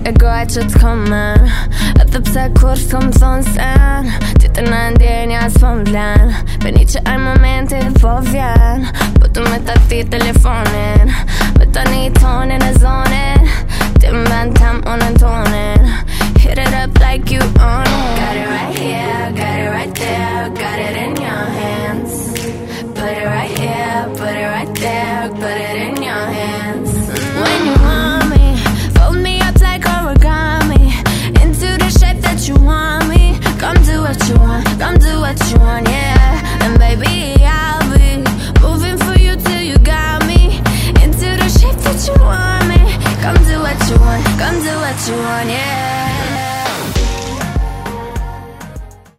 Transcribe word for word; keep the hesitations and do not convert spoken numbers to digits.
e goja që t'komën edhe pse kur s'kom thonë sen ti të në ndjenja s'po m'vlen Veni që aj momenti po vjen Po tu me ta ti telefonin Me tani tonin e zonin Ti m'ben tem unë në tonin Hit it up like you own it Got it right here, got it right there Got it in your hands Put it right here, put it right there Put it in your hands mm-hmm. When you want me Fold me up like origami Into the shape that you want me Come do what you want